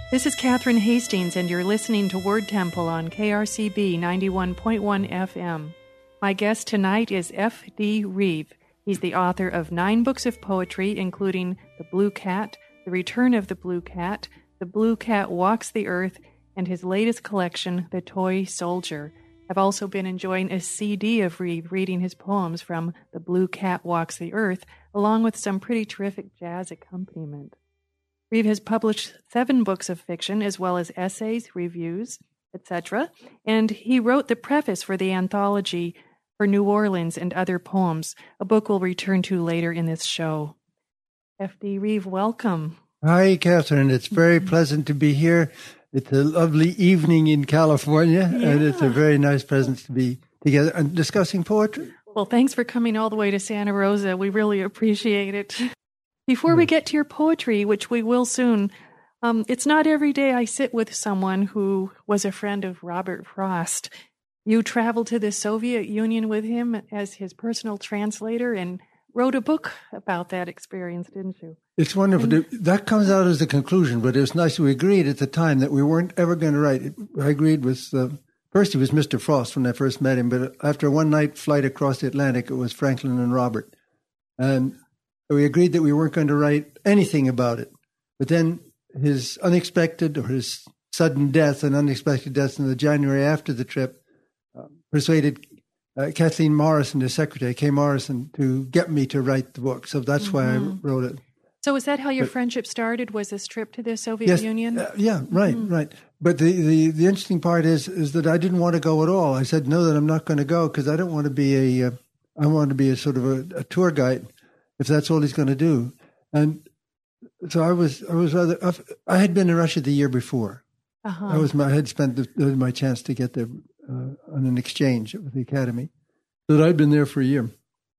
This is Catherine Hastings, and you're listening to Word Temple on KRCB 91.1 FM. My guest tonight is F.D. Reeve. He's the author of 9 books of poetry, including The Blue Cat, The Return of the Blue Cat, The Blue Cat Walks the Earth, and his latest collection, The Toy Soldier. I've also been enjoying a CD of Reeve reading his poems from The Blue Cat Walks the Earth, along with some pretty terrific jazz accompaniment. Reeve has published 7 books of fiction, as well as essays, reviews, etc., and he wrote the preface for the anthology For New Orleans and Other Poems, a book we'll return to later in this show. F.D. Reeve, welcome. Hi, Catherine. It's very pleasant to be here. It's a lovely evening in California, and it's a very nice presence to be together and discussing poetry. Well, thanks for coming all the way to Santa Rosa. We really appreciate it. Before we get to your poetry, which we will soon, it's not every day I sit with someone who was a friend of Robert Frost. You traveled to the Soviet Union with him as his personal translator and wrote a book about that experience, didn't you? It's wonderful. That comes out as a conclusion, but it was nice. We agreed at the time that we weren't ever going to write. I agreed with, first he was Mr. Frost when I first met him, but after a one-night flight across the Atlantic, it was Franklin and Robert. And we agreed that we weren't going to write anything about it. But then his sudden death and unexpected death in the January after the trip persuaded Kathleen Morrison, his secretary, Kay Morrison, to get me to write the book. So that's why I wrote it. So is that how your friendship started, was this trip to the Soviet Union? Right. But the interesting part is that I didn't want to go at all. I said, no, that I'm not going to go because I don't want to be I want to be a sort of a tour guide, if that's all he's going to do. And so I was rather, I had been in Russia the year before. I had spent my chance to get there on an exchange with the academy. So that I'd been there for a year.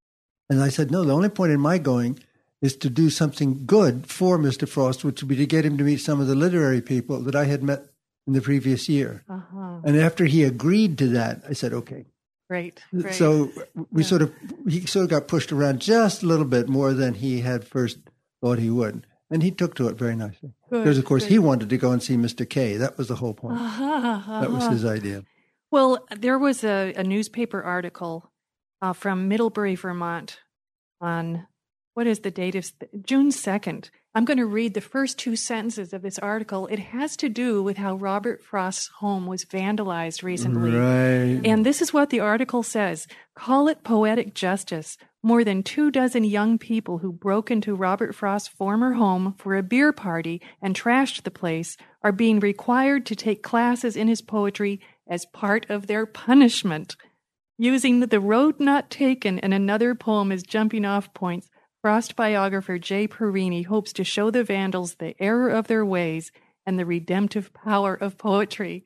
And I said, no, the only point in my going is to do something good for Mr. Frost, which would be to get him to meet some of the literary people that I had met in the previous year. And after he agreed to that, I said, okay. Great. So he sort of got pushed around just a little bit more than he had first thought he would. And he took to it very nicely. Because, of course, he wanted to go and see Mr. K. That was the whole point. That was his idea. Well, there was a newspaper article from Middlebury, Vermont on, what is the date of June 2nd. I'm going to read the first 2 sentences of this article. It has to do with how Robert Frost's home was vandalized recently. Right. And this is what the article says. Call it poetic justice. More than 24 young people who broke into Robert Frost's former home for a beer party and trashed the place are being required to take classes in his poetry as part of their punishment. Using The Road Not Taken and another poem as jumping off points, Frost biographer Jay Perini hopes to show the Vandals the error of their ways and the redemptive power of poetry.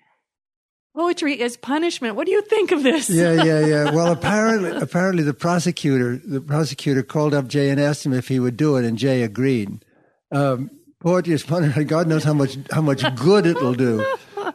Poetry is punishment. What do you think of this? Yeah. Well, apparently the prosecutor called up Jay and asked him if he would do it, and Jay agreed. Poetry is punishment. God knows how much good it'll do.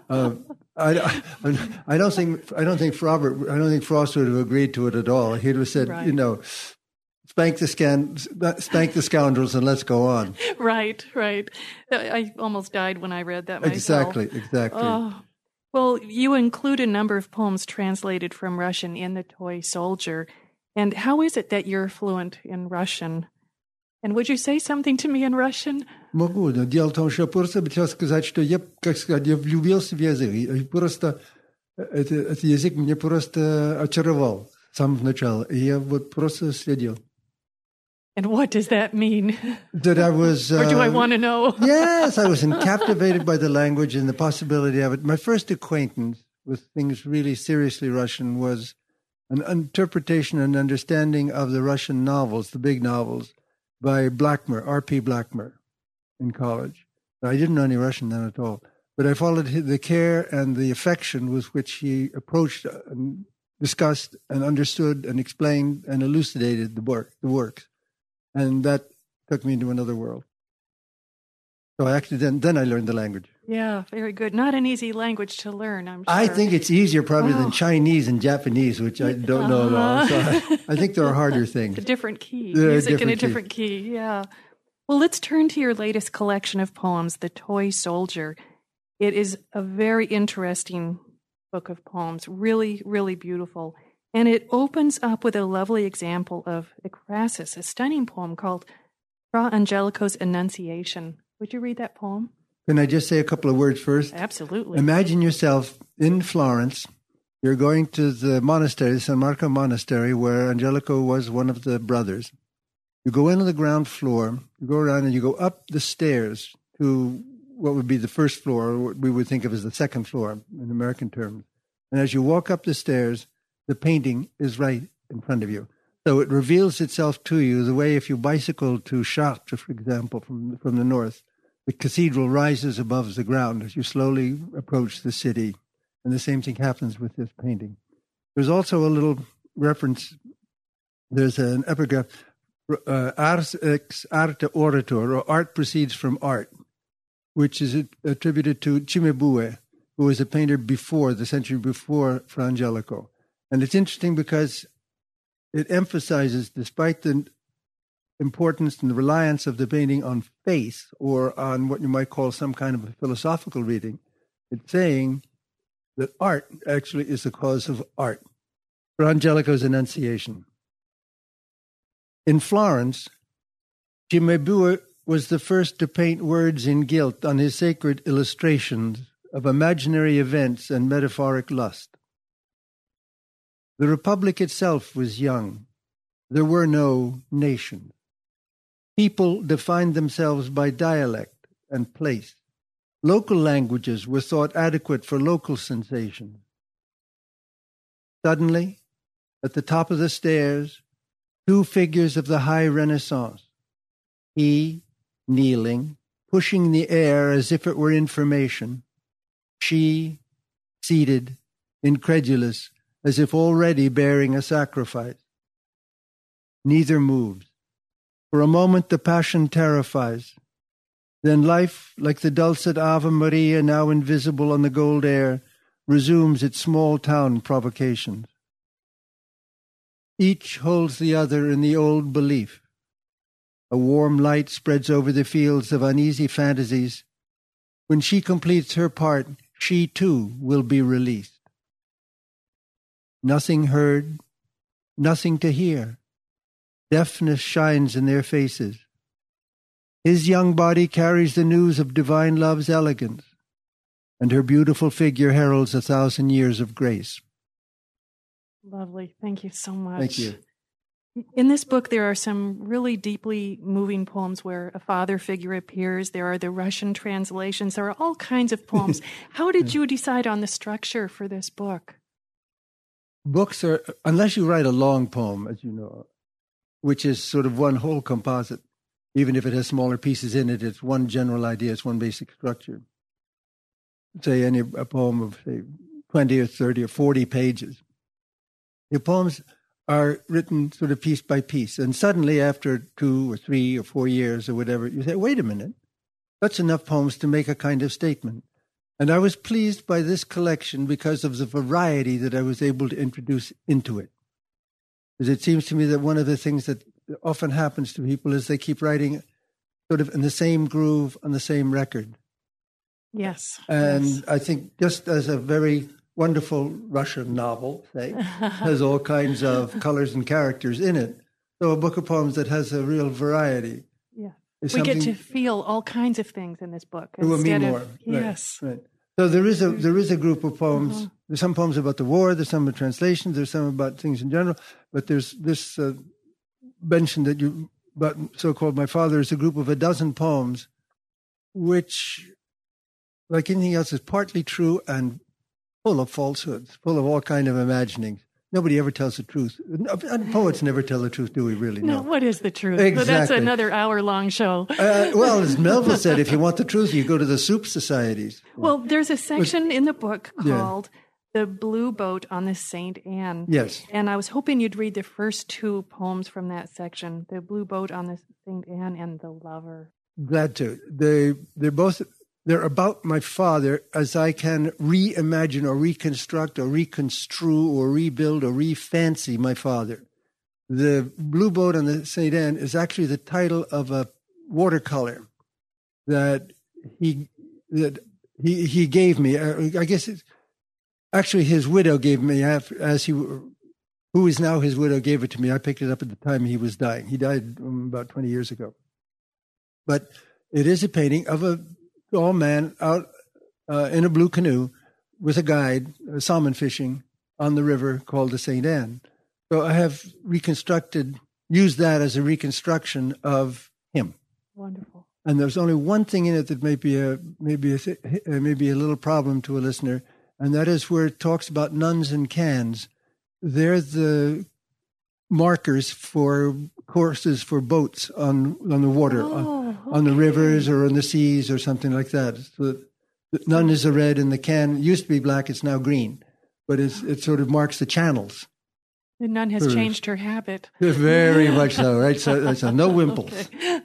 I don't think Frost would have agreed to it at all. He'd have said, spank the scoundrels and let's go on. Right. I almost died when I read that myself. Exactly. Oh. Well, you include a number of poems translated from Russian in The Toy Soldier. And how is it that you're fluent in Russian? And would you say something to me in Russian? Могу. Дело в том, что я просто хотел сказать, что я влюбился в язык. И просто этот язык меня просто очаровал с самого начала. И я просто следил. And what does that mean? That I was... or do I want to know? Yes, I was captivated by the language and the possibility of it. My first acquaintance with things really seriously Russian was an interpretation and understanding of the Russian novels, the big novels, by Blackmer, R.P. Blackmer, in college. I didn't know any Russian then at all. But I followed the care and the affection with which he approached and discussed and understood and explained and elucidated the works. And that took me into another world. So then I learned the language. Yeah, very good. Not an easy language to learn, I'm sure. I think it's easier probably than Chinese and Japanese, which I don't know at all. So I think there are harder things. A different key. Music in a different key, yeah. Well, let's turn to your latest collection of poems, The Toy Soldier. It is a very interesting book of poems, really, really beautiful. And it opens up with a lovely example of Ekphrasis, a stunning poem called Fra Angelico's Annunciation. Would you read that poem? Can I just say a couple of words first? Absolutely. Imagine yourself in Florence. You're going to the monastery, the San Marco Monastery, where Angelico was one of the brothers. You go into the ground floor, you go around and you go up the stairs to what would be the first floor, or what we would think of as the second floor in American terms. And as you walk up the stairs, the painting is right in front of you. So it reveals itself to you the way if you bicycle to Chartres, for example, from the north, the cathedral rises above the ground as you slowly approach the city. And the same thing happens with this painting. There's also a little reference. There's an epigraph, ars ex arte orator, or art proceeds from art, which is attributed to Cimabue, who was a painter before, the century before Fra Angelico. And it's interesting because it emphasizes, despite the importance and the reliance of the painting on faith, or on what you might call some kind of a philosophical reading, it's saying that art actually is the cause of art. Fra Angelico's Annunciation. In Florence, Cimabue was the first to paint words in gilt on his sacred illustrations of imaginary events and metaphoric lust. The Republic itself was young. There were no nations. People defined themselves by dialect and place. Local languages were thought adequate for local sensations. Suddenly, at the top of the stairs, two figures of the high Renaissance, he kneeling, pushing the air as if it were information, she seated, incredulous, as if already bearing a sacrifice. Neither moves. For a moment the passion terrifies. Then life, like the dulcet Ave Maria now invisible on the gold air, resumes its small-town provocations. Each holds the other in the old belief. A warm light spreads over the fields of uneasy fantasies. When she completes her part, she too will be released. Nothing heard, nothing to hear. Deafness shines in their faces. His young body carries the news of divine love's elegance, and her beautiful figure heralds 1,000 years of grace. Lovely. Thank you so much. Thank you. In this book, there are some really deeply moving poems where a father figure appears. There are the Russian translations. There are all kinds of poems. How did you decide on the structure for this book? Books are, unless you write a long poem, as you know, which is sort of one whole composite, even if it has smaller pieces in it, it's one general idea, it's one basic structure. Say a poem of, say, 20 or 30 or 40 pages. The poems are written sort of piece by piece. And suddenly, after 2 or 3 or 4 years or whatever, you say, wait a minute, that's enough poems to make a kind of statement. And I was pleased by this collection because of the variety that I was able to introduce into it. Because it seems to me that one of the things that often happens to people is they keep writing sort of in the same groove on the same record. Yes. And yes. I think just as a very wonderful Russian novel, say, has all kinds of colors and characters in it, so a book of poems that has a real variety. Yeah. We get to feel all kinds of things in this book. Instead of, yes. Right. So there is a group of poems. There's some poems about the war. There's some translations. There's some about things in general. But there's this mention that you about so-called My Father is a group of 12 poems, which, like anything else, is partly true and full of falsehoods, full of all kind of imaginings. Nobody ever tells the truth. Poets never tell the truth, do we really? No, what is the truth? Exactly. So that's another hour-long show. Well, as Melville said, if you want the truth, you go to the soup societies. Well, there's a section in the book called The Blue Boat on the St. Anne. Yes. And I was hoping you'd read the first 2 poems from that section, The Blue Boat on the St. Anne and The Lover. Glad to. They're about my father as I can reimagine or reconstruct or reconstrue or rebuild or refancy my father. The Blue Boat on the St. Anne is actually the title of a watercolor that he gave me. I guess actually his widow gave me, who is now his widow, gave it to me. I picked it up at the time he was dying. He died about 20 years ago. But it is a painting of a tall man out in a blue canoe with a guide, salmon fishing on the river called the St. Anne. So I have used that as a reconstruction of him. Wonderful. And there's only one thing in it that may be a little problem to a listener, and that is where it talks about nuns and cans. They're the markers for courses for boats on the water, on the rivers or on the seas or something like that. So the nun is a red and the can used to be black, it's now green. But it sort of marks the channels. The nun has changed her habit. Very much so, right? So no wimples. Okay.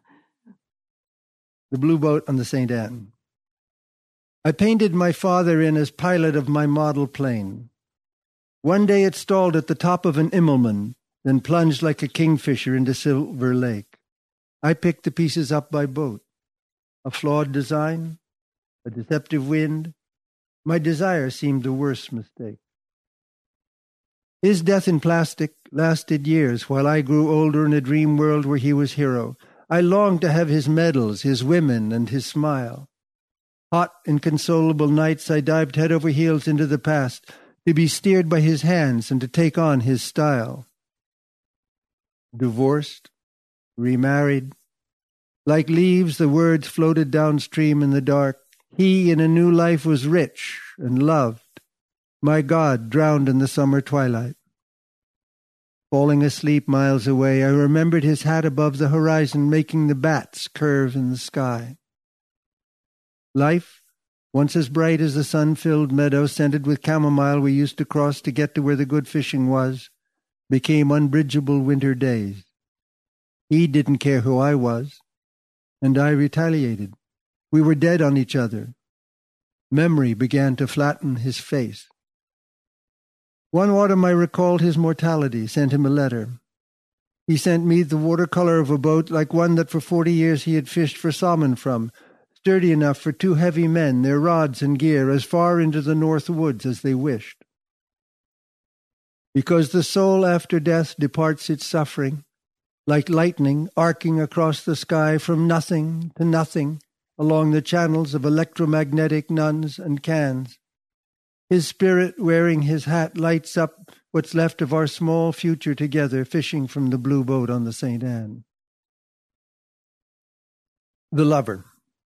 The blue boat on the St. Anne. I painted my father in as pilot of my model plane. One day it stalled at the top of an Immelmann, then plunged like a kingfisher into Silver Lake. I picked the pieces up by boat. A flawed design, a deceptive wind. My desire seemed the worst mistake. His death in plastic lasted years while I grew older in a dream world where he was hero. I longed to have his medals, his women, and his smile. Hot, inconsolable nights I dived head over heels into the past, to be steered by his hands and to take on his style. Divorced, remarried. Like leaves, the words floated downstream in the dark. He in a new life was rich and loved. My God drowned in the summer twilight. Falling asleep miles away, I remembered his hat above the horizon making the bats curve in the sky. Life, once as bright as the sun-filled meadow scented with chamomile we used to cross to get to where the good fishing was, became unbridgeable winter days. He didn't care who I was, and I retaliated. We were dead on each other. Memory began to flatten his face. One autumn I recalled his mortality, sent him a letter. He sent me the watercolor of a boat like one that for 40 years he had fished for salmon from, sturdy enough for 2 heavy men, their rods and gear, as far into the north woods as they wished. Because the soul after death departs its suffering, like lightning arcing across the sky from nothing to nothing along the channels of electromagnetic nuns and cans. His spirit wearing his hat lights up what's left of our small future together fishing from the blue boat on the St. Anne. The Lover.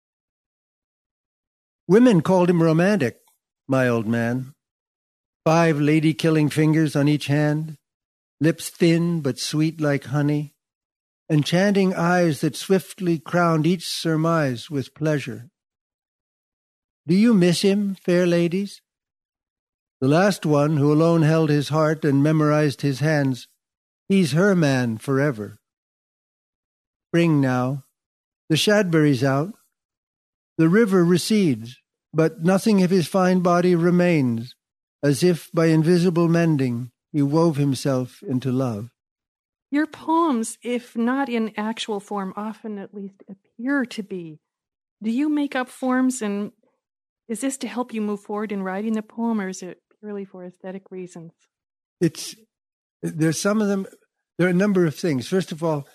Women called him romantic, my old man. 5 lady-killing fingers on each hand, lips thin but sweet like honey, enchanting eyes that swiftly crowned each surmise with pleasure. Do you miss him, fair ladies? The last one who alone held his heart and memorized his hands, he's her man forever. Spring now, the shadberry's out, the river recedes, but nothing of his fine body remains, as if by invisible mending he wove himself into love. Your poems, if not in actual form, often at least appear to be. Do you make up forms, and is this to help you move forward in writing the poem, or is it purely for aesthetic reasons? There's some of them. There are a number of things. First of all,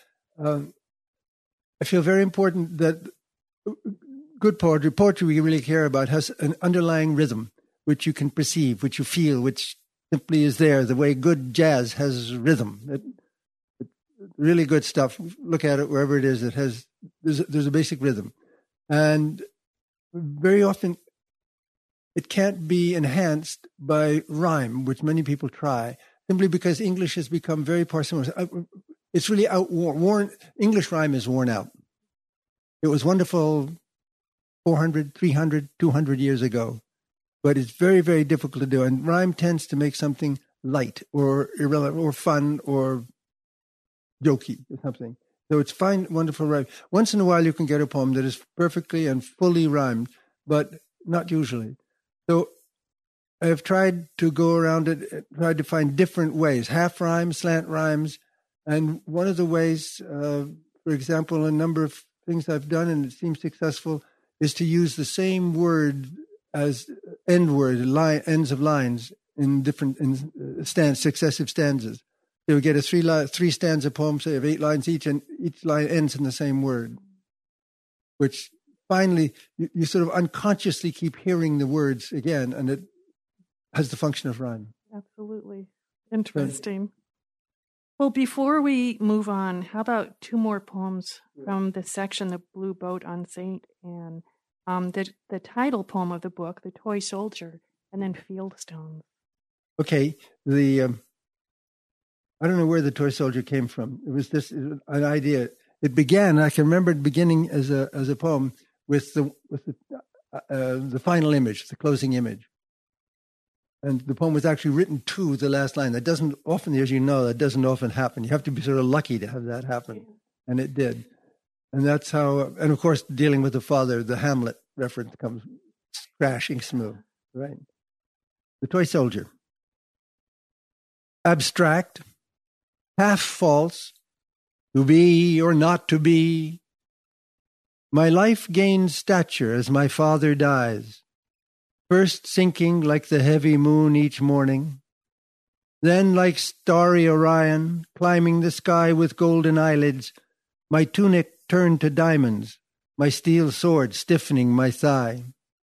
I feel very important that good poetry we really care about, has an underlying rhythm, which you can perceive, which you feel, which simply is there, the way good jazz has rhythm. Really good stuff. Look at it wherever it is. There's a basic rhythm. And very often it can't be enhanced by rhyme, which many people try, simply because English has become very parsimonious. It's really outworn. English rhyme is worn out. It was wonderful 400, 300, 200 years ago, but it's very, very difficult to do. And rhyme tends to make something light or irrelevant or fun or jokey or something. So it's fine, wonderful rhyme. Once in a while you can get a poem that is perfectly and fully rhymed, but not usually. So I've tried to go around it, tried to find different ways, half rhymes, slant rhymes. And one of the ways, for example, a number of things I've done, and it seems successful, is to use the same word as ends of lines in different successive stanzas. They would get a three stanza poem, say of 8 lines each, and each line ends in the same word, which finally you sort of unconsciously keep hearing the words again, and it has the function of rhyme. Absolutely. Interesting. Well, before we move on, how about 2 more poems from the section, The Blue Boat on St. Anne, the title poem of the book, The Toy Soldier, and then Fieldstones. Okay, I don't know where the toy soldier came from. It was an idea. It began. I can remember it beginning as a poem with the final image, the closing image, and the poem was actually written to the last line. That doesn't often, as you know, that doesn't often happen. You have to be sort of lucky to have that happen, and it did. And that's how. And of course, dealing with the father, the Hamlet reference comes crashing smooth. Right. The toy soldier. Abstract. Half false, to be or not to be. My life gains stature as my father dies, first sinking like the heavy moon each morning, then like starry Orion, climbing the sky with golden eyelids, my tunic turned to diamonds, my steel sword stiffening my thigh.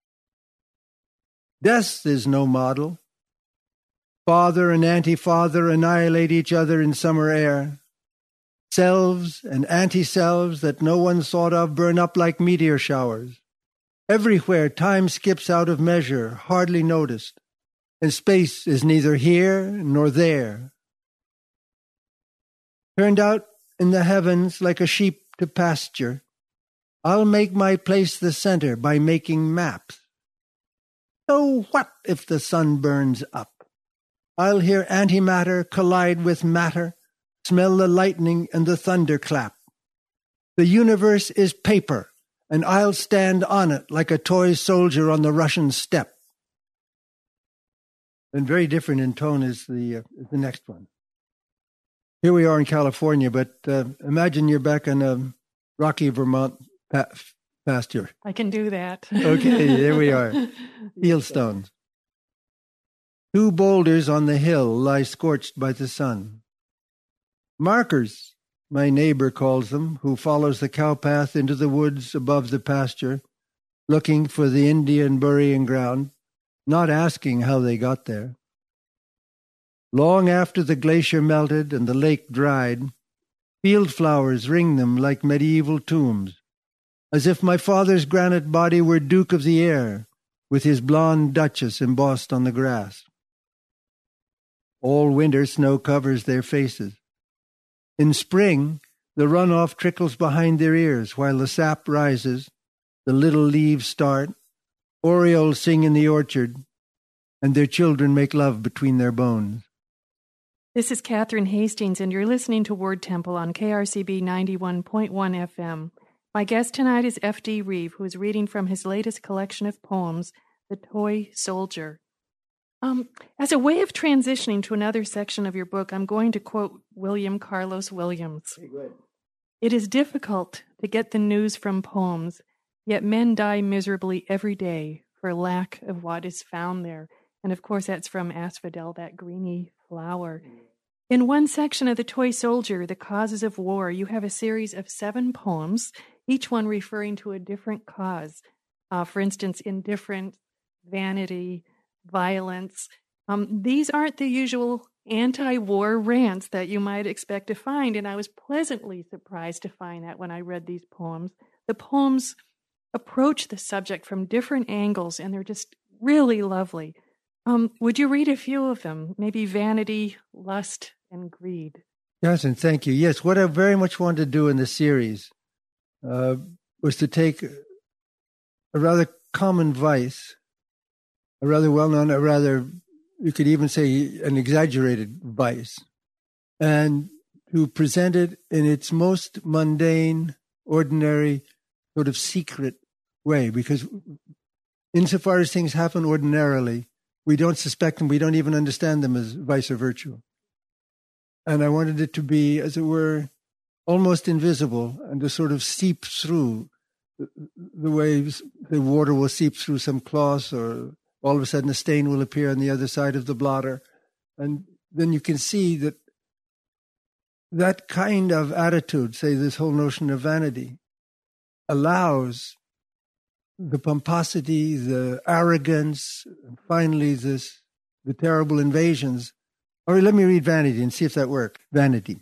Death is no model. Father and anti-father annihilate each other in summer air. Selves and anti-selves that no one thought of burn up like meteor showers. Everywhere time skips out of measure, hardly noticed, and space is neither here nor there. Turned out in the heavens like a sheep to pasture, I'll make my place the center by making maps. So what if the sun burns up? I'll hear antimatter collide with matter, smell the lightning and the thunderclap. The universe is paper, and I'll stand on it like a toy soldier on the Russian steppe. And very different in tone is the next one. Here we are in California, but imagine you're back in a rocky Vermont pasture. I can do that. Okay, there we are. Fieldstones. 2 boulders on the hill lie scorched by the sun. Markers, my neighbor calls them, who follows the cow path into the woods above the pasture, looking for the Indian burying ground, not asking how they got there. Long after the glacier melted and the lake dried, field flowers ring them like medieval tombs, as if my father's granite body were Duke of the Air, with his blonde Duchess embossed on the grass. All winter snow covers their faces. In spring, the runoff trickles behind their ears while the sap rises, the little leaves start, orioles sing in the orchard, and their children make love between their bones. This is Catherine Hastings, and you're listening to Word Temple on KRCB 91.1 FM. My guest tonight is F.D. Reeve, who is reading from his latest collection of poems, The Toy Soldier. As a way of transitioning to another section of your book, I'm going to quote William Carlos Williams. It is difficult to get the news from poems, yet men die miserably every day for lack of what is found there. And of course, that's from Asphodel, that greeny flower. In one section of The Toy Soldier, The Causes of War, you have a series of 7 poems, each one referring to a different cause. For instance, indifference, vanity, violence. These aren't the usual anti-war rants that you might expect to find, and I was pleasantly surprised to find that when I read these poems. The poems approach the subject from different angles, and they're just really lovely. Would you read a few of them? Maybe vanity, lust, and greed. Johnson, thank you. Yes, what I very much wanted to do in the series was to take a rather common vice, a rather well-known, you could even say an exaggerated vice, and to present it in its most mundane, ordinary, sort of secret way, because insofar as things happen ordinarily, we don't suspect them, we don't even understand them as vice or virtue. And I wanted it to be, as it were, almost invisible and to sort of seep through the way the water will seep through some cloths, or all of a sudden a stain will appear on the other side of the blotter. And then you can see that kind of attitude, say this whole notion of vanity, allows the pomposity, the arrogance, and finally the terrible invasions. Or let me read Vanity and see if that works. Vanity.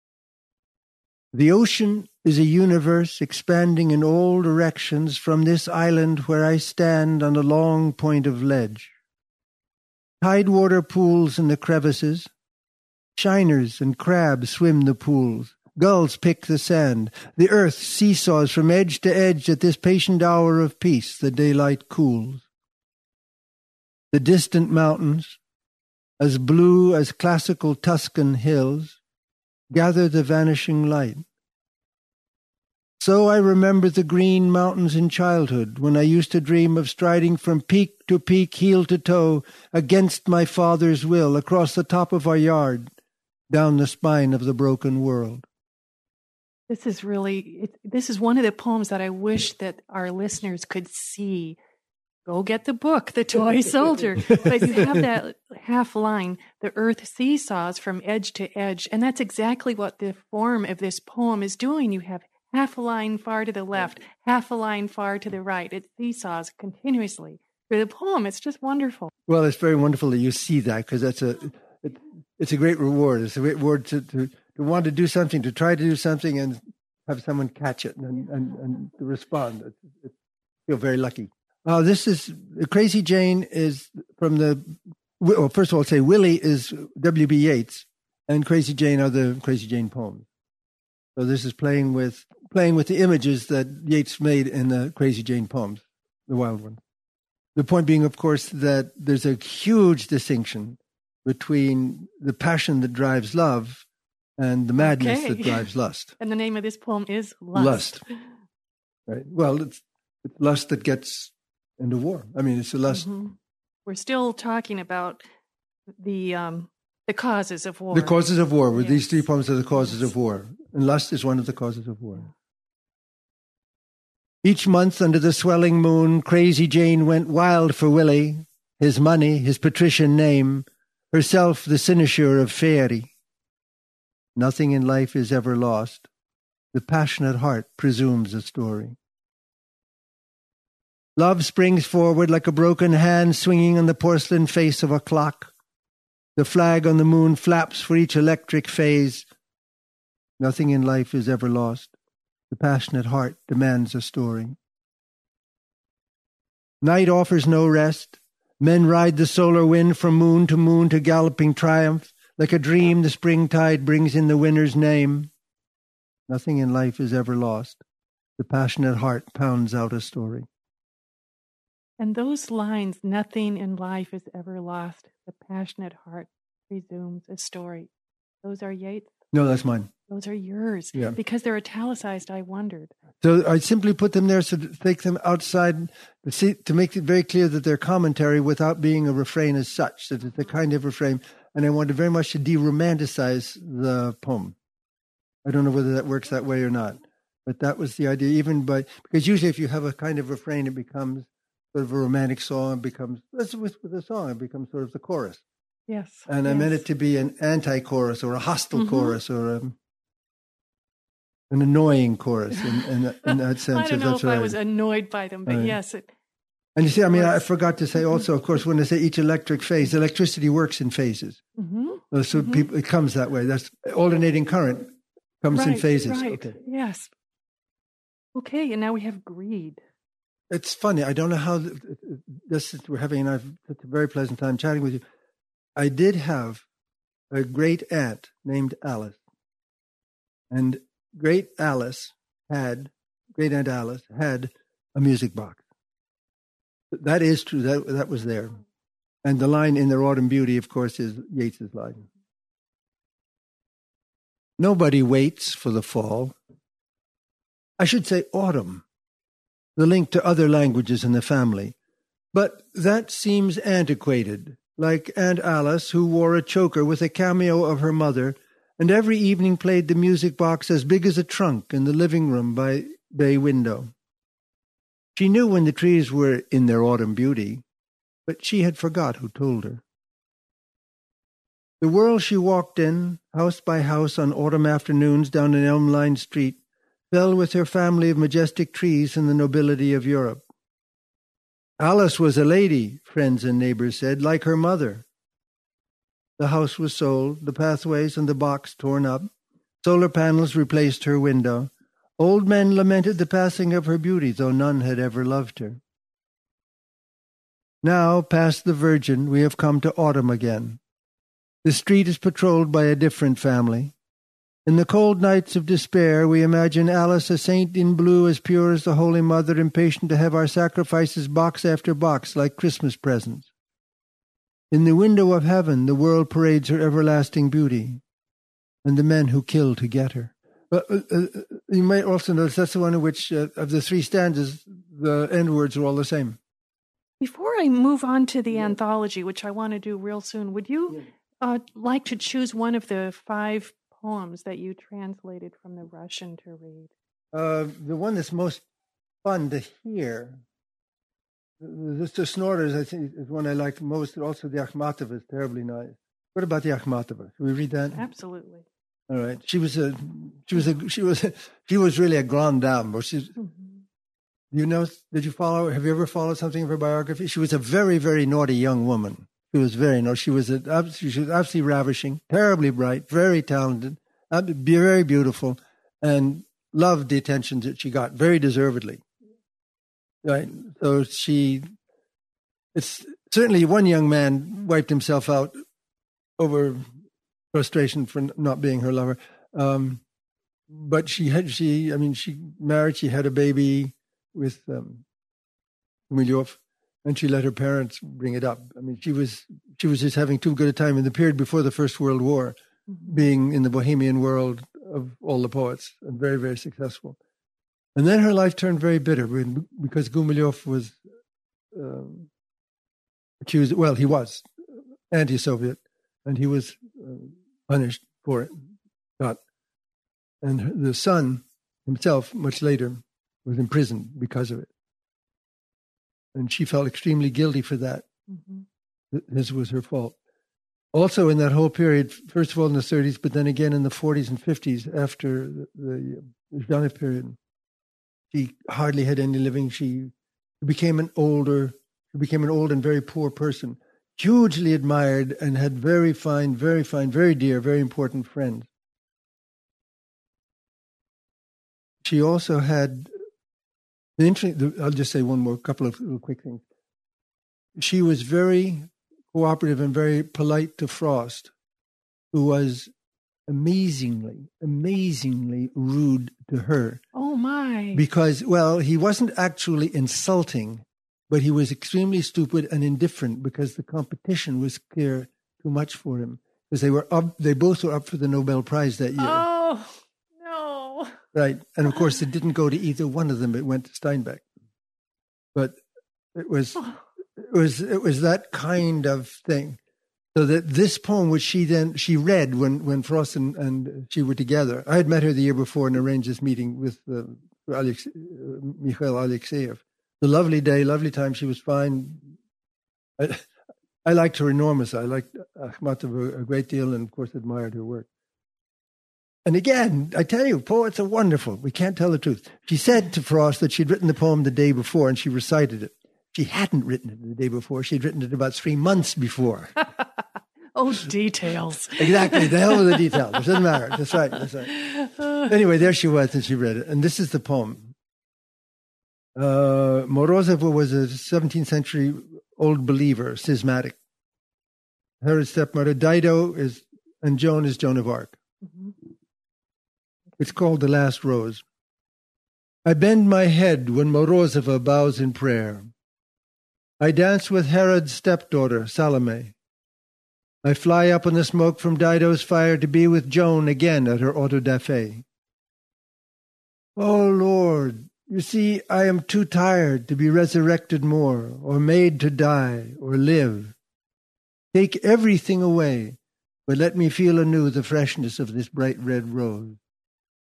The ocean is a universe expanding in all directions from this island where I stand on a long point of ledge. Tidewater pools in the crevices. Shiners and crabs swim the pools. Gulls pick the sand. The earth seesaws from edge to edge at this patient hour of peace the daylight cools. The distant mountains, as blue as classical Tuscan hills, gather the vanishing light. So I remember the green mountains in childhood, when I used to dream of striding from peak to peak, heel to toe, against my father's will, across the top of our yard, down the spine of the broken world. This is one of the poems that I wish that our listeners could see. Go get the book, The Toy Soldier. But you have that half line, the earth seesaws from edge to edge. And that's exactly what the form of this poem is doing. You have half a line far to the left, half a line far to the right. It seesaws continuously through the poem. It's just wonderful. Well, it's very wonderful that you see that, because it's a great reward. It's a great reward to want to do something, to try to do something and have someone catch it and to respond. I feel very lucky. This is Crazy Jane is from first of all, say Willie is W.B. Yeats, and Crazy Jane are the Crazy Jane poems. So this is playing with the images that Yeats made in the Crazy Jane poems, the wild ones. The point being, of course, that there's a huge distinction between the passion that drives love and the madness that drives lust. And the name of this poem is Lust. Right. Well, it's lust that gets into war. I mean, it's a lust. Mm-hmm. We're still talking about the causes of war. The causes of war. Yes. These 3 poems are the causes of war. And lust is one of the causes of war. Each month under the swelling moon, Crazy Jane went wild for Willie, his money, his patrician name, herself the cynosure of Fairy. Nothing in life is ever lost. The passionate heart presumes a story. Love springs forward like a broken hand swinging on the porcelain face of a clock. The flag on the moon flaps for each electric phase. Nothing in life is ever lost. The passionate heart demands a story. Night offers no rest. Men ride the solar wind from moon to galloping triumph. Like a dream, the springtide brings in the winter's name. Nothing in life is ever lost. The passionate heart pounds out a story. And those lines, nothing in life is ever lost. The passionate heart presumes a story. Those are Yeats? No, that's mine. Those are yours. Yeah. Because they're italicized, I wondered. So I simply put them there to take them outside, to make it very clear that they're commentary without being a refrain as such, that it's a kind of refrain. And I wanted very much to de-romanticize the poem. I don't know whether that works that way or not. But that was the idea, because usually if you have a kind of refrain, it becomes sort of a romantic song, with a song, it becomes sort of the chorus. Yes. And I meant it to be an anti-chorus or a hostile chorus or an annoying chorus in that sense. I don't know if I was annoyed by them, but yes. And you see, I forgot to say also, of course, when I say each electric phase, electricity works in phases. Mm-hmm. So it comes that way. That's alternating current comes in phases. Right. Okay. Yes. Okay, and now we have greed. It's funny. I don't know how we're having such a very pleasant time chatting with you. I did have a great aunt named Alice, and great Aunt Alice had a music box. That is true. That was there, and the line in their Autumn Beauty, of course, is Yeats's line. Nobody waits for the fall. I should say autumn. The link to other languages in the family, but that seems antiquated. Like Aunt Alice, who wore a choker with a cameo of her mother, and every evening played the music box as big as a trunk in the living room by bay window. She knew when the trees were in their autumn beauty, but she had forgot who told her. The world she walked in, house by house on autumn afternoons down an elm-lined street, fell with her family of majestic trees and the nobility of Europe. Alice was a lady, friends and neighbors said, like her mother. The house was sold, the pathways and the box torn up. Solar panels replaced her window. Old men lamented the passing of her beauty, though none had ever loved her. Now, past the Virgin, we have come to autumn again. The street is patrolled by a different family. In the cold nights of despair, we imagine Alice a saint in blue as pure as the Holy Mother, impatient to have our sacrifices box after box like Christmas presents. In the window of heaven, the world parades her everlasting beauty, and the men who kill to get her. But you might also notice that's the one in which, of the three stanzas, the end words are all the same. Before I move on to the anthology, which I want to do real soon, would you like to choose one of the 5 poems that you translated from the Russian to read? The one that's most fun to hear, the Snorters, I think, is one I like most. Also, the Akhmatova is terribly nice. What about the Akhmatova? Should we read that? Absolutely. All right. She was really a grande dame. You know? Did you follow? Have you ever followed something of her biography? She was a very, very naughty young woman. She was very naughty. She was absolutely ravishing, terribly bright, very talented, very beautiful, and loved the attention that she got, very deservedly. Right. So it's certainly one young man wiped himself out over frustration for not being her lover. But she married, she had a baby with Gumilyov, and she let her parents bring it up. I mean, she was just having too good a time in the period before the First World War, being in the bohemian world of all the poets, and very, very successful. And then her life turned very bitter because Gumilyov was accused. Well, he was anti-Soviet, and he was punished for it. And the son himself, much later, was imprisoned because of it. And she felt extremely guilty for that. This was her fault. Also, in that whole period, first of all in the 30s, but then again in the 40s and 50s, after the Zhdanov period, she hardly had any living. She became an old and very poor person, hugely admired, and had very fine, very dear, very important friends. She also had I'll just say couple of little quick things. She was very cooperative and very polite to Frost, who was amazingly rude to her. Oh, my. Because, well, he wasn't actually insulting, but he was extremely stupid and indifferent because the competition was clear too much for him. Because they both were up for the Nobel Prize that year. Oh, no. Right. And of course, it didn't go to either one of them. It went to Steinbeck. But it was that kind of thing. So that this poem, which she read when Frost and she were together. I had met her the year before and arranged this meeting with Mikhail Alexeyev. The lovely day, lovely time. She was fine. I liked her enormously. I liked Akhmatova a great deal and, of course, admired her work. And again, I tell you, poets are wonderful. We can't tell the truth. She said to Frost that she'd written the poem the day before and she recited it. She hadn't written it the day before. She'd written it about 3 months before. Oh, details. Exactly. The hell with the details. It doesn't matter. That's right. Anyway, there she was and she read it. And this is the poem. Morozova was a 17th century old believer, schismatic. Her stepmother, Dido, and Joan is Joan of Arc. It's called The Last Rose. I bend my head when Morozova bows in prayer. I dance with Herod's stepdaughter, Salome. I fly up in the smoke from Dido's fire to be with Joan again at her auto-da-fe. Oh, Lord, you see, I am too tired to be resurrected more, or made to die, or live. Take everything away, but let me feel anew the freshness of this bright red rose.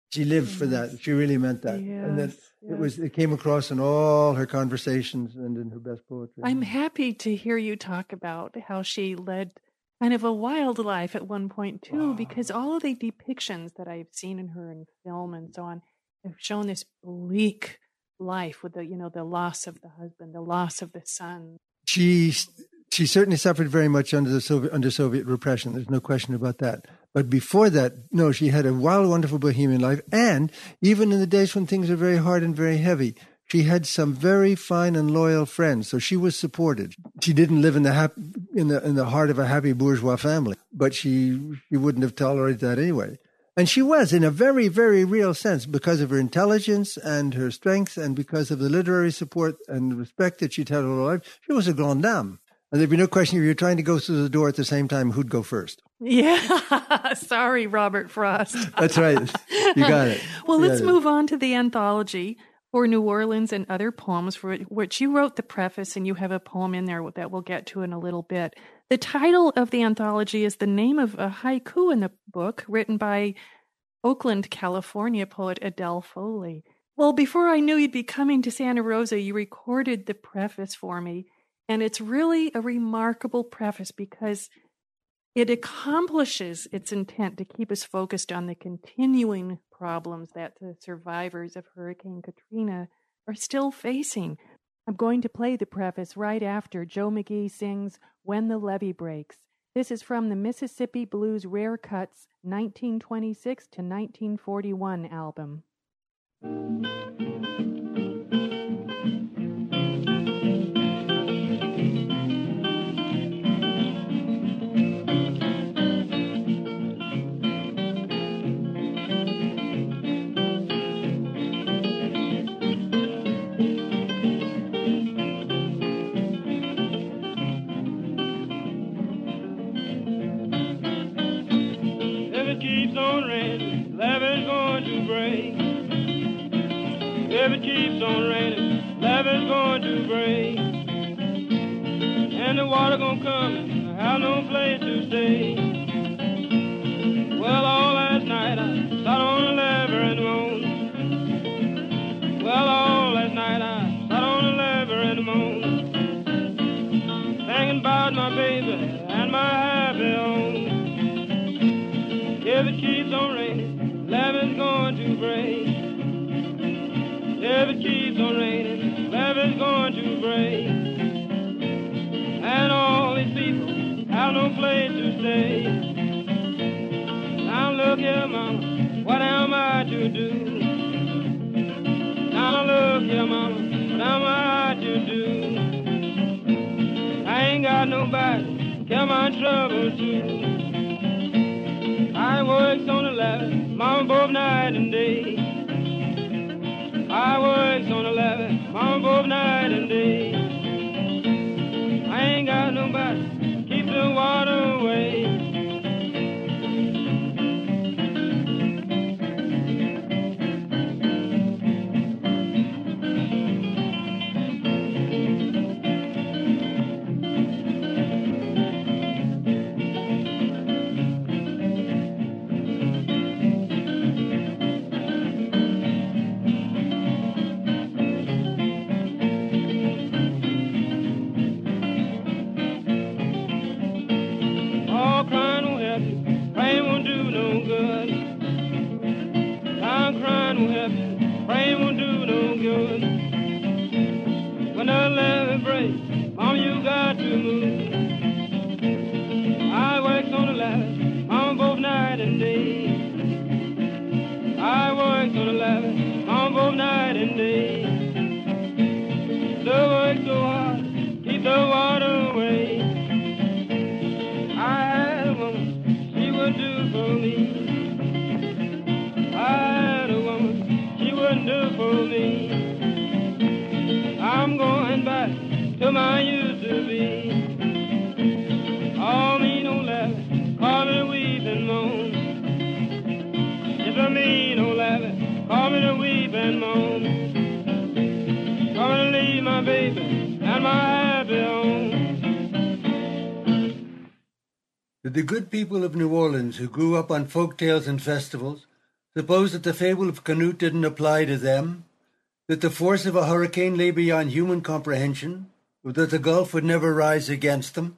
She lived for that. She really meant that. Yes, And that yes. it came across in all her conversations and in her best poetry. I'm happy to hear you talk about how she led kind of a wild life at one point too, because all of the depictions that I've seen in her in film and so on have shown this bleak life with the loss of the husband, the loss of the son. She certainly suffered very much under Soviet repression. There's no question about that. But before that, no, she had a wild, wonderful bohemian life. And even in the days when things were very hard and very heavy, she had some very fine and loyal friends. So she was supported. She didn't live in the heart of a happy bourgeois family, but she wouldn't have tolerated that anyway. And she was, in a very, very real sense, because of her intelligence and her strength and because of the literary support and respect that she'd had all her life, she was a grande dame. And there'd be no question if you're trying to go through the door at the same time, who'd go first? Yeah. Sorry, Robert Frost. That's right. You got it. Well, let's move on to the anthology for New Orleans and Other Poems, for which you wrote the preface, and you have a poem in there that we'll get to in a little bit. The title of the anthology is the name of a haiku in the book written by Oakland, California poet Adele Foley. Well, before I knew you'd be coming to Santa Rosa, you recorded the preface for me. And it's really a remarkable preface because it accomplishes its intent to keep us focused on the continuing problems that the survivors of Hurricane Katrina are still facing. I'm going to play the preface right after Joe McGee sings When the Levee Breaks. This is from the Mississippi Blues Rare Cuts 1926 to 1941 album. If it keeps on raining, levee's going to break. And the water gonna come and have no place to stay. Well, all last night I sat on the levee and moaned. Well, all last night I sat on the levee and moaned. Thinking about my baby and my happy home. If it keeps on raining, levee's going to break. If it keeps on raining, levee's going to break. And all these people have no place to stay. Now look here, mama, what am I to do? Now look here, mama, what am I to do? I ain't got nobody to care my trouble to. I works on the levee, mama, both night and day. I works on the levee, mama, both night and day. I ain't got nobody to keep the water away. The good people of New Orleans who grew up on folk tales and festivals, Suppose that the fable of Canute didn't apply to them, that the force of a hurricane lay beyond human comprehension, or that the Gulf would never rise against them.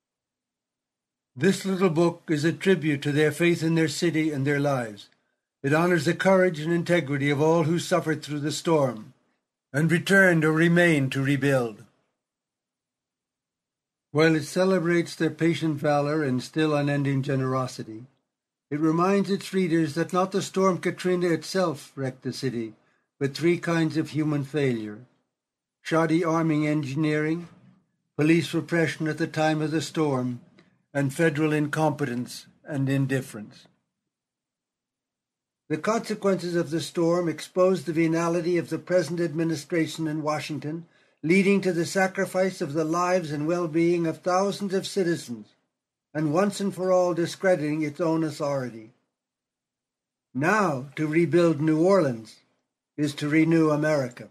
This little book is a tribute to their faith in their city and their lives. It honors the courage and integrity of all who suffered through the storm and returned or remained to rebuild. While it celebrates their patient valor and still unending generosity, it reminds its readers that not the storm Katrina itself wrecked the city, but three kinds of human failure: shoddy arming engineering, police repression at the time of the storm, and federal incompetence and indifference. The consequences of the storm exposed the venality of the present administration in Washington, leading to the sacrifice of the lives and well-being of thousands of citizens, and once and for all discrediting its own authority. Now, to rebuild New Orleans is to renew America.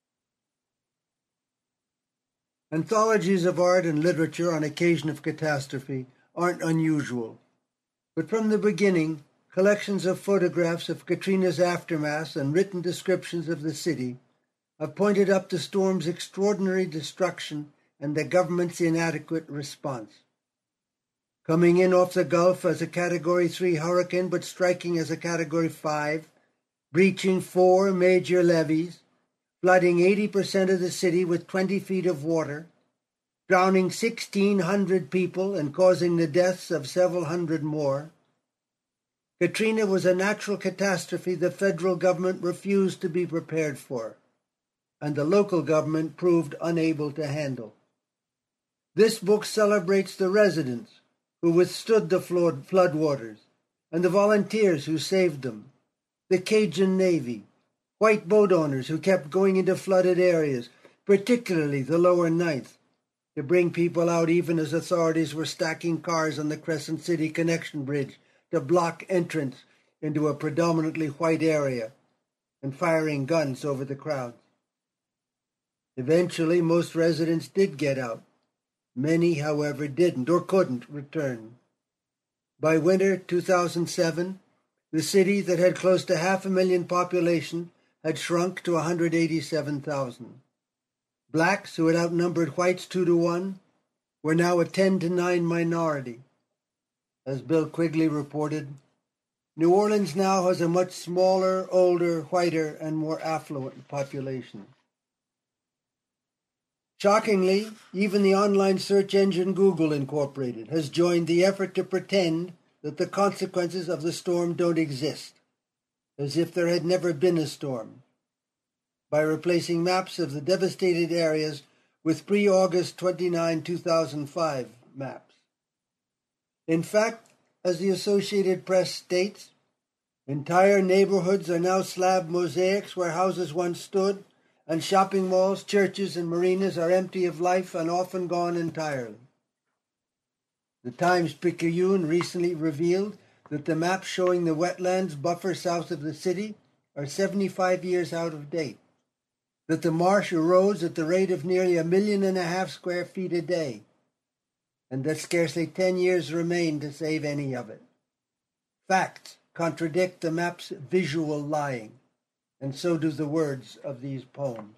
Anthologies of art and literature on occasion of catastrophe aren't unusual, but from the beginning, collections of photographs of Katrina's aftermath and written descriptions of the city have pointed up the storm's extraordinary destruction and the government's inadequate response. Coming in off the Gulf as a Category 3 hurricane but striking as a Category 5, breaching 4 major levees, flooding 80% of the city with 20 feet of water, drowning 1,600 people and causing the deaths of several hundred more. Katrina was a natural catastrophe the federal government refused to be prepared for, and the local government proved unable to handle. This book celebrates the residents who withstood the floodwaters and the volunteers who saved them, the Cajun Navy, white boat owners who kept going into flooded areas, particularly the lower Ninth, to bring people out even as authorities were stacking cars on the Crescent City Connection Bridge to block entrance into a predominantly white area and firing guns over the crowds. Eventually, most residents did get out. Many, however, didn't or couldn't return. By winter 2007, the city that had close to 500,000 population had shrunk to 187,000. Blacks, who had outnumbered whites 2-1, were now a 10-9 minority. As Bill Quigley reported, New Orleans now has a much smaller, older, whiter, and more affluent population. Shockingly, even the online search engine Google Incorporated has joined the effort to pretend that the consequences of the storm don't exist, as if there had never been a storm, by replacing maps of the devastated areas with pre-August 29, 2005 maps. In fact, as the Associated Press states, entire neighborhoods are now slab mosaics where houses once stood, and shopping malls, churches, and marinas are empty of life and often gone entirely. The Times-Picayune recently revealed that the maps showing the wetlands buffer south of the city are 75 years out of date, that the marsh erodes at the rate of nearly 1.5 million square feet a day, and that scarcely 10 years remain to save any of it. Facts contradict the map's visual lying, and so do the words of these poems.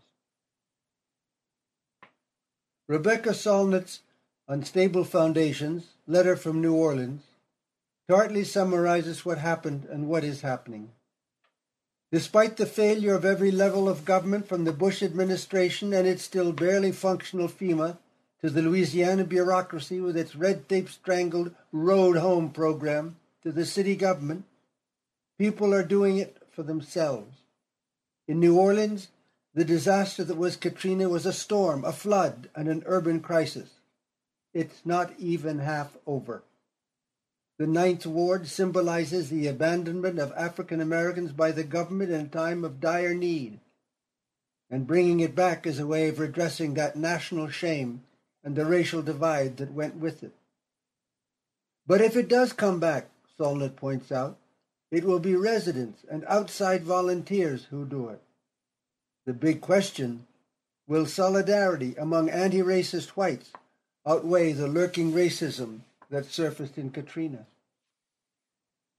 Rebecca Solnit's Unstable Foundations, Letter from New Orleans, tartly summarizes what happened and what is happening. Despite the failure of every level of government, from the Bush administration and its still barely functional FEMA to the Louisiana bureaucracy with its red tape-strangled Road Home program to the city government, people are doing it for themselves. In New Orleans, the disaster that was Katrina was a storm, a flood, and an urban crisis. It's not even half over. The Ninth Ward symbolizes the abandonment of African Americans by the government in a time of dire need, and bringing it back as a way of redressing that national shame and the racial divide that went with it. But if it does come back, Solnit points out, it will be residents and outside volunteers who do it. The big question, will solidarity among anti-racist whites outweigh the lurking racism that surfaced in Katrina?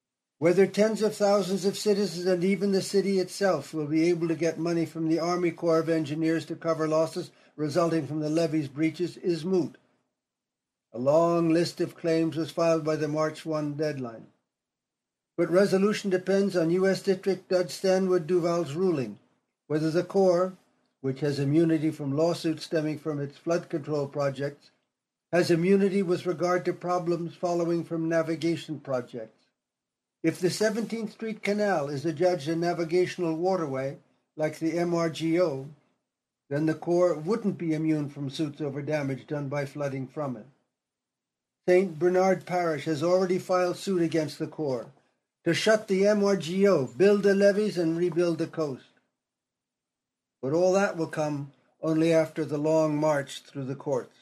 Whether tens of thousands of citizens and even the city itself will be able to get money from the Army Corps of Engineers to cover losses resulting from the levee's breaches is moot. A long list of claims was filed by the March 1 deadline. But resolution depends on U.S. District Judge Stanwood Duval's ruling, whether the Corps, which has immunity from lawsuits stemming from its flood control projects, has immunity with regard to problems following from navigation projects. If the 17th Street Canal is adjudged a navigational waterway, like the MRGO, then the Corps wouldn't be immune from suits over damage done by flooding from it. St. Bernard Parish has already filed suit against the Corps to shut the MRGO, build the levees, and rebuild the coast. But all that will come only after the long march through the courts.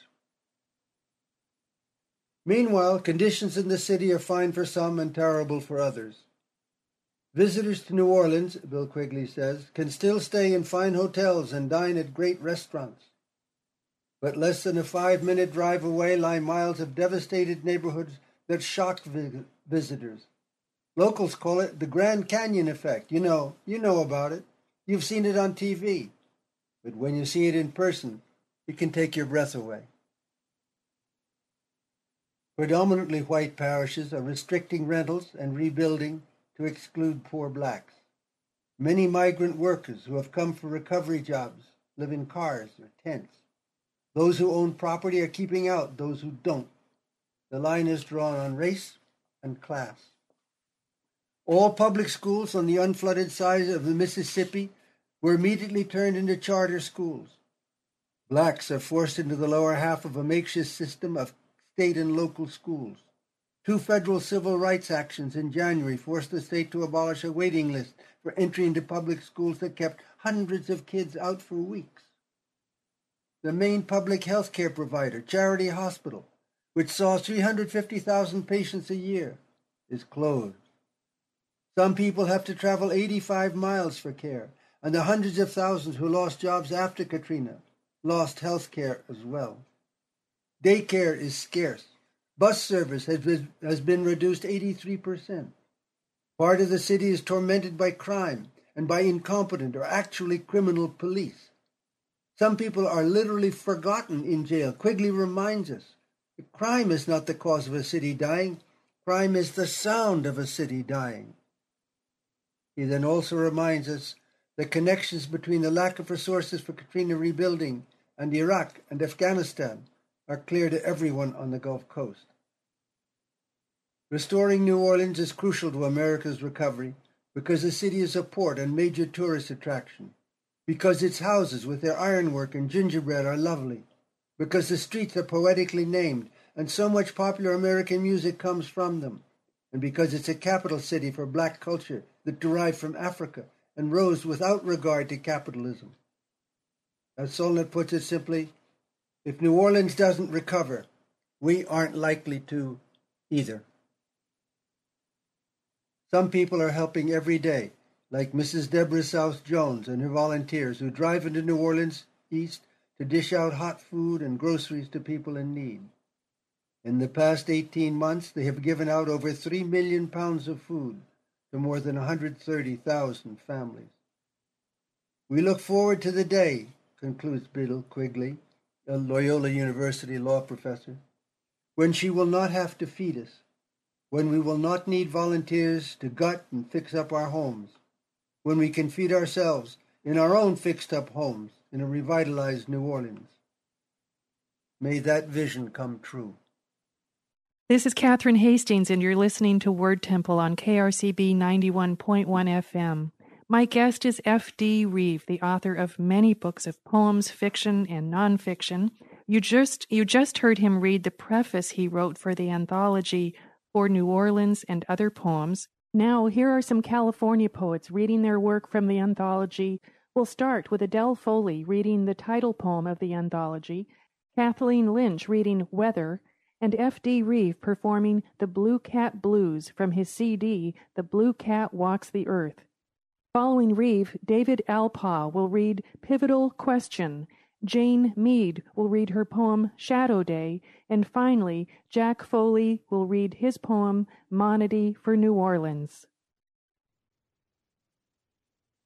Meanwhile, conditions in the city are fine for some and terrible for others. Visitors to New Orleans, Bill Quigley says, can still stay in fine hotels and dine at great restaurants. But less than a 5-minute drive away lie miles of devastated neighborhoods that shock visitors. Locals call it the Grand Canyon effect. You know about it. You've seen it on TV. But when you see it in person, it can take your breath away. Predominantly white parishes are restricting rentals and rebuilding to exclude poor blacks. Many migrant workers who have come for recovery jobs live in cars or tents. Those who own property are keeping out those who don't. The line is drawn on race and class. All public schools on the unflooded side of the Mississippi were immediately turned into charter schools. Blacks are forced into the lower half of a makeshift system of state and local schools. 2 federal civil rights actions in January forced the state to abolish a waiting list for entry into public schools that kept hundreds of kids out for weeks. The main public health care provider, Charity Hospital, which saw 350,000 patients a year, is closed. Some people have to travel 85 miles for care, and the hundreds of thousands who lost jobs after Katrina lost health care as well. Daycare is scarce. Bus service has been reduced 83%. Part of the city is tormented by crime and by incompetent or actually criminal police. Some people are literally forgotten in jail. Quigley reminds us that crime is not the cause of a city dying. Crime is the sound of a city dying. He then also reminds us that connections between the lack of resources for Katrina rebuilding and Iraq and Afghanistan are clear to everyone on the Gulf Coast. Restoring New Orleans is crucial to America's recovery because the city is a port and major tourist attraction, because its houses with their ironwork and gingerbread are lovely, because the streets are poetically named and so much popular American music comes from them, and because it's a capital city for black culture that derived from Africa and rose without regard to capitalism. As Solnit puts it simply, if New Orleans doesn't recover, we aren't likely to either. Some people are helping every day, like Mrs. Deborah South Jones and her volunteers who drive into New Orleans East to dish out hot food and groceries to people in need. In the past 18 months, they have given out over 3 million pounds of food to more than 130,000 families. We look forward to the day, concludes Bill Quigley, a Loyola University law professor, when she will not have to feed us, when we will not need volunteers to gut and fix up our homes, when we can feed ourselves in our own fixed-up homes in a revitalized New Orleans. May that vision come true. This is Catherine Hastings, and you're listening to Word Temple on KRCB 91.1 FM. My guest is F.D. Reeve, the author of many books of poems, fiction, and nonfiction. You just heard him read the preface he wrote for the anthology For New Orleans and Other Poems. Now, here are some California poets reading their work from the anthology. We'll start with Adele Foley reading the title poem of the anthology, Kathleen Lynch reading Weather, and F.D. Reeve performing The Blue Cat Blues from his CD, The Blue Cat Walks the Earth. Following Reeve, David Alpaugh will read Pivotal Question, Jane Mead will read her poem Shadow Day, and finally, Jack Foley will read his poem Monody for New Orleans.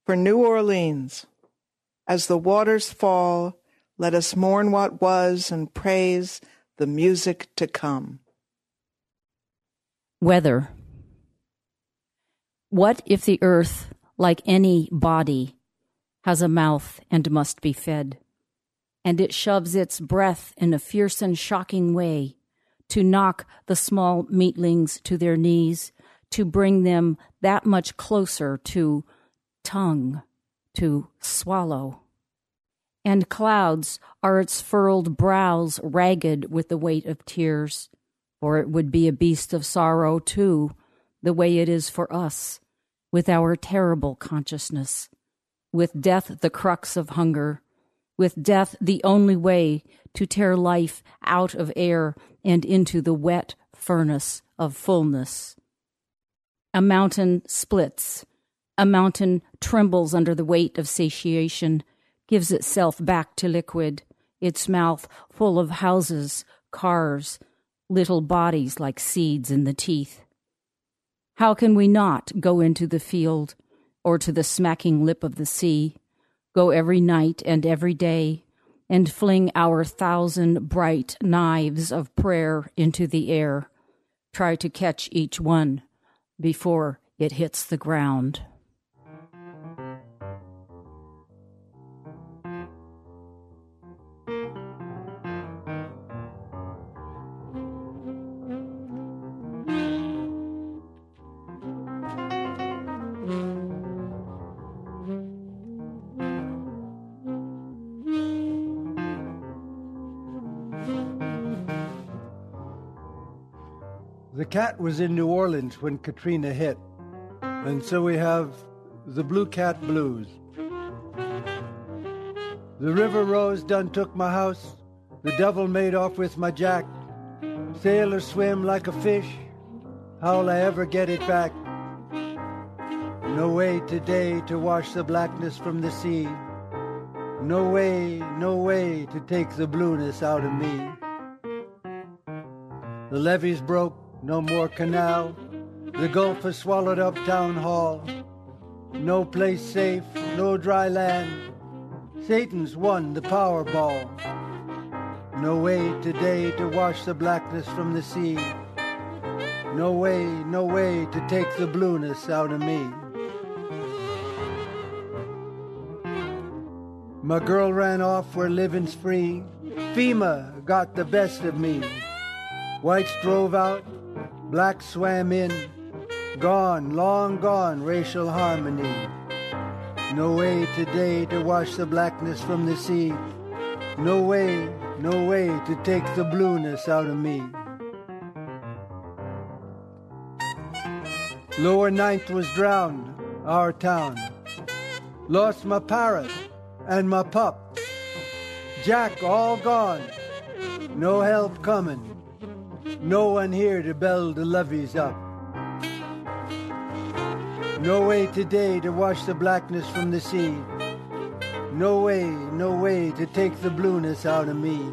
For New Orleans, as the waters fall, let us mourn what was and praise the music to come. Weather. What if the earth, like any body, has a mouth and must be fed, and it shoves its breath in a fierce and shocking way to knock the small meatlings to their knees, to bring them that much closer to tongue, to swallow? And clouds are its furled brows ragged with the weight of tears, for it would be a beast of sorrow too, the way it is for us, with our terrible consciousness, with death the crux of hunger, with death the only way to tear life out of air and into the wet furnace of fullness. A mountain splits, a mountain trembles under the weight of satiation, gives itself back to liquid, its mouth full of houses, cars, little bodies like seeds in the teeth. How can we not go into the field or to the smacking lip of the sea, go every night and every day, and fling our 1,000 bright knives of prayer into the air, try to catch each one before it hits the ground? The cat was in New Orleans when Katrina hit, and so we have the Blue Cat Blues. The river rose done took my house, the devil made off with my jack. Sailor swim like a fish, how'll I ever get it back? No way today to wash the blackness from the sea. No way to take the blueness out of me. The levees broke, no more canal. The Gulf has swallowed up town hall. No place safe, no dry land. Satan's won the Powerball. No way today to wash the blackness from the sea. No way to take the blueness out of me. My girl ran off where living's free. FEMA got the best of me. Whites drove out, blacks swam in. Gone, long gone, racial harmony. No way today to wash the blackness from the sea. No way to take the blueness out of me. Lower Ninth was drowned, our town. Lost my parrot and my pup. Jack all gone, no help coming. No one here to build the levees up. No way today to wash the blackness from the sea. No way to take the blueness out of me.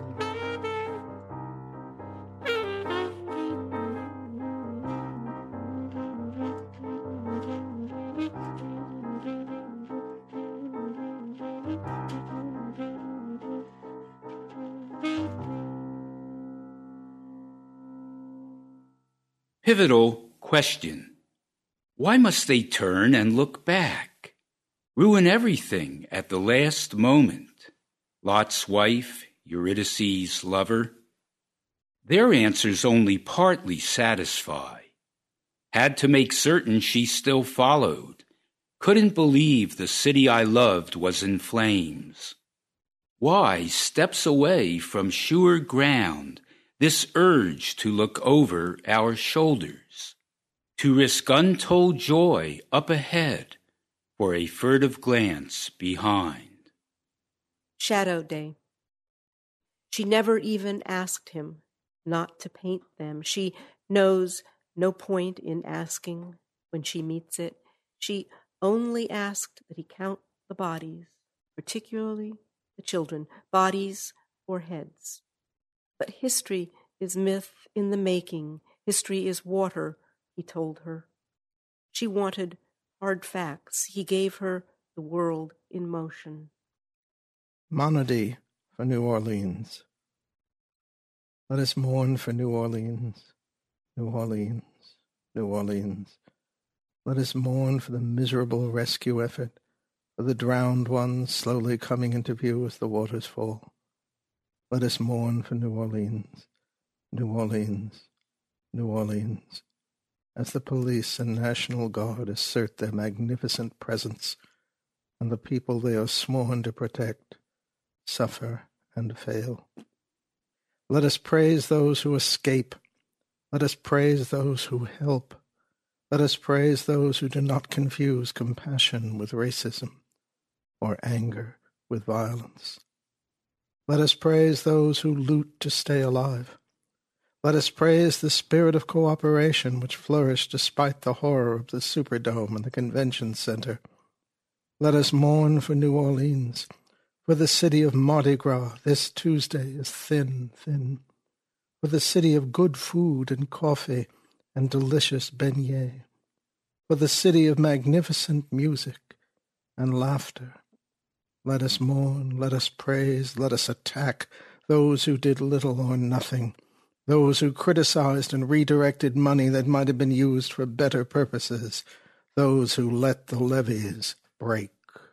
Pivotal question. Why must they turn and look back? Ruin everything at the last moment. Lot's wife, Eurydice's lover. Their answers only partly satisfy. Had to make certain she still followed. Couldn't believe the city I loved was in flames. Why steps away from sure ground this urge to look over our shoulders, to risk untold joy up ahead for a furtive glance behind? Shadow Day. She never even asked him not to paint them. She knows no point in asking when she meets it. She only asked that he count the bodies, particularly the children, bodies or heads. But history is myth in the making. History is water, he told her. She wanted hard facts. He gave her the world in motion. Monody for New Orleans. Let us mourn for New Orleans, New Orleans, New Orleans. Let us mourn for the miserable rescue effort, for the drowned ones slowly coming into view as the waters fall. Let us mourn for New Orleans, New Orleans, New Orleans, as the police and National Guard assert their magnificent presence, and the people they are sworn to protect suffer and fail. Let us praise those who escape. Let us praise those who help. Let us praise those who do not confuse compassion with racism or anger with violence. Let us praise those who loot to stay alive. Let us praise the spirit of cooperation which flourished despite the horror of the Superdome and the Convention Center. Let us mourn for New Orleans, for the city of Mardi Gras this Tuesday is thin, for the city of good food and coffee and delicious beignets, for the city of magnificent music and laughter. Let us mourn, let us praise, let us attack those who did little or nothing, those who criticized and redirected money that might have been used for better purposes, those who let the levees break.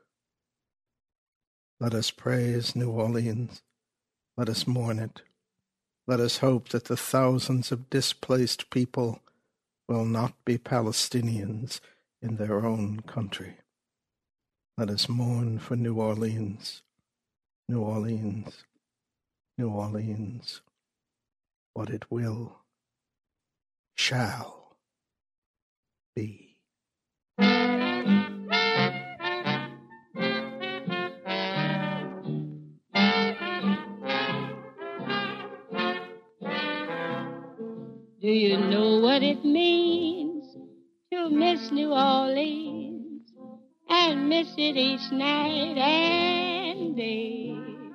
Let us praise New Orleans. Let us mourn it. Let us hope that the thousands of displaced people will not be Palestinians in their own country. Let us mourn for New Orleans, New Orleans, New Orleans. What it will, shall be. Do you know what it means to miss New Orleans and miss it each night and day?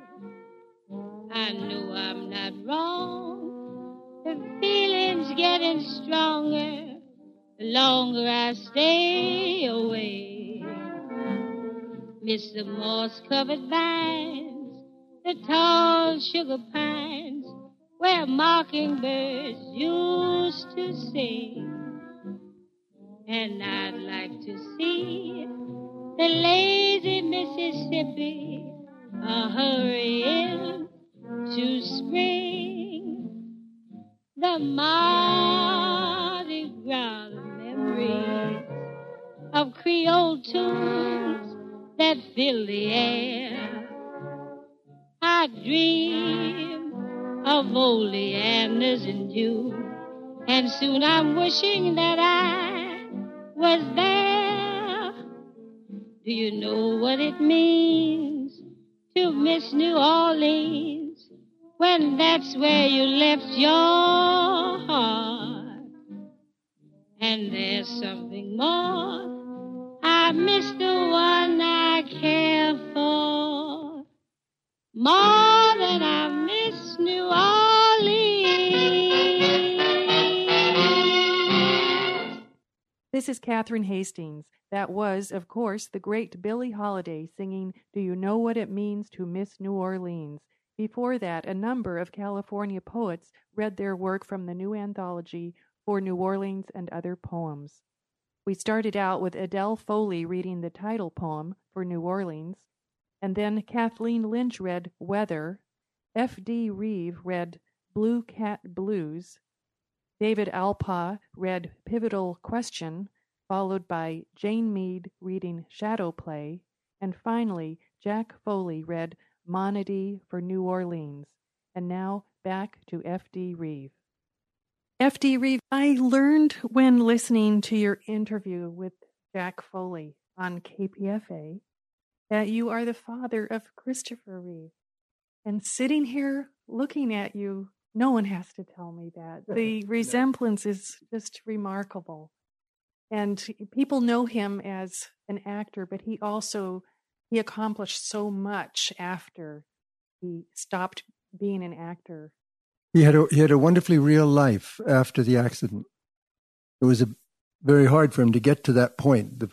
I know I'm not wrong. The feeling's getting stronger the longer I stay away. Miss the moss-covered vines, the tall sugar pines, where mockingbirds used to sing. And I'd like to see the lazy Mississippi a-hurrying to spring. The Mardi Gras memories of Creole tunes that fill the air. I dream of oleanders in June, and soon I'm wishing that I was there. Do you know what it means to miss New Orleans when that's where you left your heart? And there's something more, I miss the one I care for more than I miss New Orleans. This is Catherine Hastings. That was, of course, the great Billie Holiday singing Do You Know What It Means to Miss New Orleans? Before that, a number of California poets read their work from the new anthology For New Orleans and Other Poems. We started out with Adele Foley reading the title poem for New Orleans, and then Kathleen Lynch read Weather, F.D. Reeve read Blue Cat Blues, David Alpa read Pivotal Question, followed by Jane Mead reading Shadow Play, and finally Jack Foley read Monody for New Orleans. And now back to F.D. Reeve. F.D. Reeve, I learned when listening to your interview with Jack Foley on KPFA that you are the father of Christopher Reeve. And sitting here looking at you, no one has to tell me that. The resemblance is just remarkable. And people know him as an actor, but he accomplished so much after he stopped being an actor. He had a wonderfully real life after the accident. It was very hard for him to get to that point. The first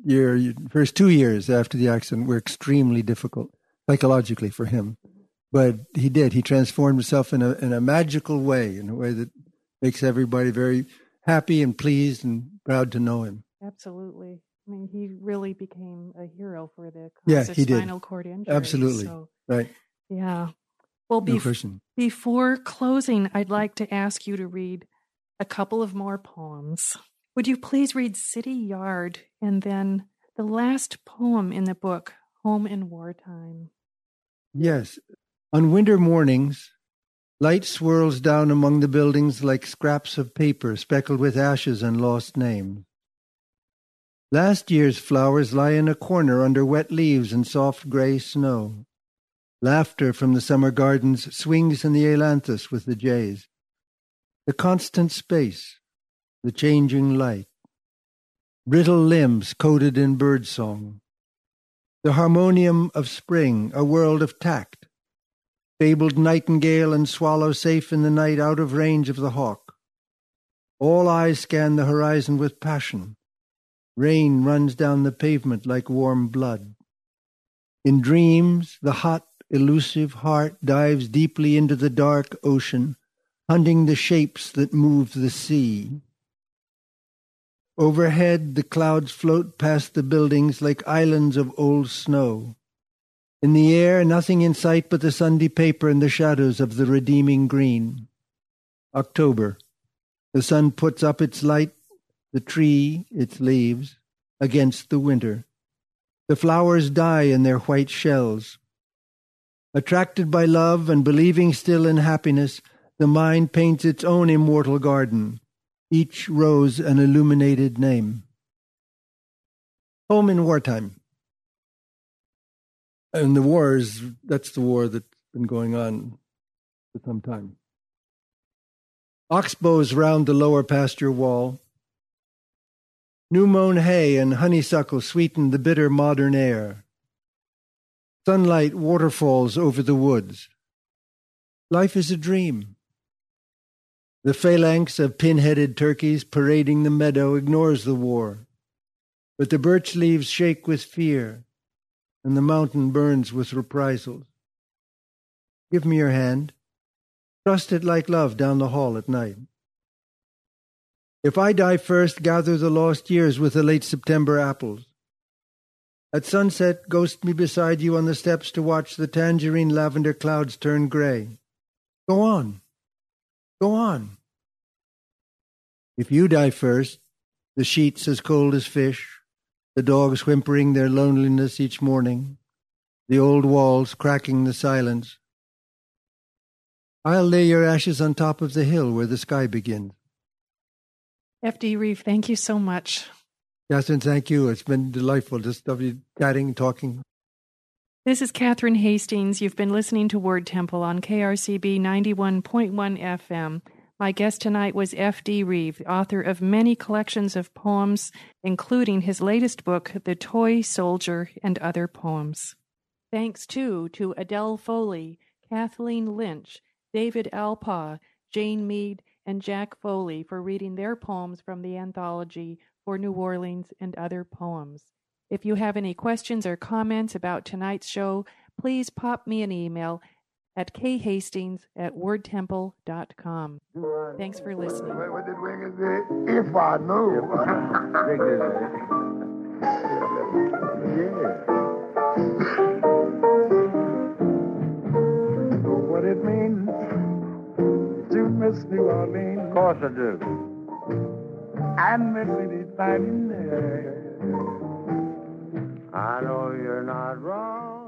first 2 years after the accident were extremely difficult psychologically for him. But he did. He transformed himself in a magical way, in a way that makes everybody very happy and pleased and proud to know him. Absolutely. I mean, he really became a hero for the Yeah, cause of he did. spinal cord injury. Absolutely. So, Right. yeah. Well, No question. before closing, I'd like to ask you to read a couple of more poems. Would you please read City Yard and then the last poem in the book, Home in Wartime? Yes. On winter mornings, light swirls down among the buildings like scraps of paper speckled with ashes and lost names. Last year's flowers lie in a corner under wet leaves and soft gray snow. Laughter from the summer gardens swings in the ailanthus with the jays. The constant space, the changing light. Brittle limbs coated in birdsong. The harmonium of spring, a world of tact. Fabled nightingale and swallow safe in the night out of range of the hawk. All eyes scan the horizon with passion. Rain runs down the pavement like warm blood. In dreams, the hot, elusive heart dives deeply into the dark ocean, hunting the shapes that move the sea. Overhead, the clouds float past the buildings like islands of old snow. In the air, nothing in sight but the Sunday paper and the shadows of the redeeming green. October. The sun puts up its light, the tree, its leaves, against the winter. The flowers die in their white shells. Attracted by love and believing still in happiness, the mind paints its own immortal garden, each rose an illuminated name. Home in Wartime. And the war that's the war that's been going on for some time. Oxbows round the lower pasture wall. New-mown hay and honeysuckle sweeten the bitter modern air. Sunlight waterfalls over the woods. Life is a dream. The phalanx of pin-headed turkeys parading the meadow ignores the war, but the birch leaves shake with fear, and the mountain burns with reprisals. Give me your hand. Trust it like love down the hall at night. If I die first, gather the lost years with the late September apples. At sunset, ghost me beside you on the steps to watch the tangerine lavender clouds turn gray. Go on. Go on. If you die first, the sheets as cold as fish, the dogs whimpering their loneliness each morning, the old walls cracking the silence, I'll lay your ashes on top of the hill where the sky begins. F.D. Reeve, thank you so much. Catherine, thank you. It's been delightful just chatting, talking. This is Catherine Hastings. You've been listening to Word Temple on KRCB 91.1 FM. My guest tonight was F.D. Reeve, author of many collections of poems, including his latest book, The Toy Soldier and Other Poems. Thanks, too, to Adele Foley, Kathleen Lynch, David Alpaugh, Jane Mead, and Jack Foley for reading their poems from the anthology For New Orleans and Other Poems. If you have any questions or comments about tonight's show, please pop me an email at khastings@wordtemple.com. Thanks for listening. What did Wiggins say? If I knew. Yeah. Know what it means to miss New Orleans? Of course I do. And miss it night in there. I know you're not wrong.